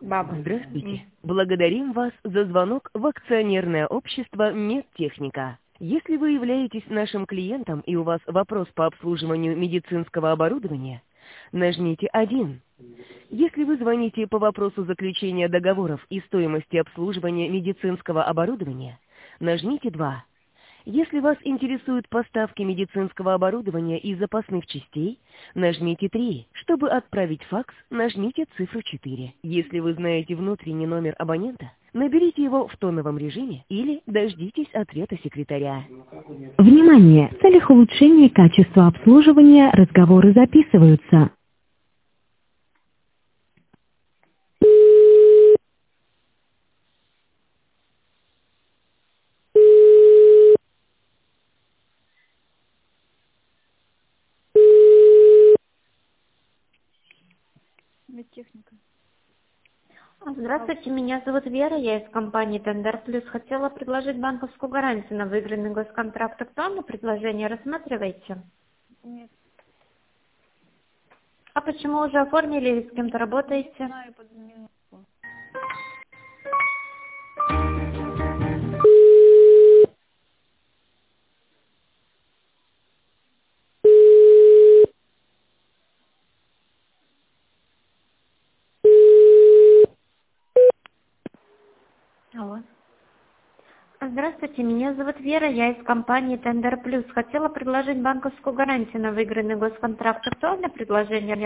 Баба. Здравствуйте. Благодарим вас за звонок в акционерное общество «Медтехника». Если вы являетесь нашим клиентом и у вас вопрос по обслуживанию медицинского оборудования, нажмите 1. Если вы звоните по вопросу заключения договоров и стоимости обслуживания медицинского оборудования, нажмите 2. Если вас интересуют поставки медицинского оборудования и запасных частей, нажмите 3. Чтобы отправить факс, нажмите цифру 4. Если вы знаете внутренний номер абонента, наберите его в тоновом режиме или дождитесь ответа секретаря. Внимание! В целях улучшения качества обслуживания разговоры записываются. Медтехника. Здравствуйте, меня зовут Вера, я из компании Тендер Плюс. Хотела предложить банковскую гарантию на выигранный госконтракт. Актуальное предложение рассматриваете? Нет. А почему уже оформили или с кем-то работаете? Знаю, подмену. Алло. Здравствуйте, меня зовут Вера, я из компании Тендер Плюс. Хотела предложить банковскую гарантию на выигранный госконтракт. Актуальное предложение